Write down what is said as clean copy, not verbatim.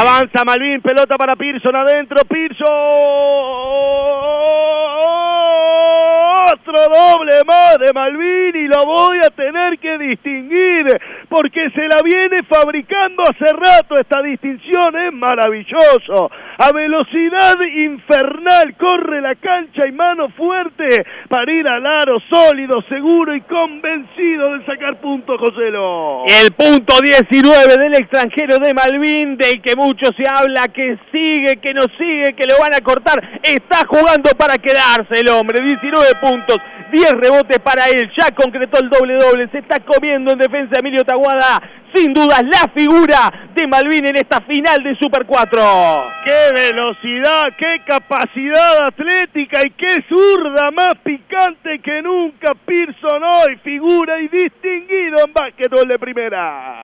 Avanza Malvin, pelota para Pearson adentro, Pearson. Otro doble más de Malvin y lo voy a tener que distinguir porque se la viene fabricando hace rato. Esta distinción es maravilloso. A velocidad infernal corre la cancha y mano fuerte para ir al aro sólido, seguro y convencido de sacar puntos, Joselo. El punto 19 del extranjero de Malvin, del que mucho se habla, que sigue, que no sigue, que lo van a cortar. Está jugando para quedarse el hombre. 19 puntos, 10 rebotes para él. Ya concretó el doble-doble. Se está comiendo en defensa Emilio Taboada. Sin dudas la figura de Malvin en esta final de Super 4. ¡Qué velocidad, qué capacidad atlética y qué zurda más picante que nunca! Pearson hoy figura y distinguido en básquetbol de primera.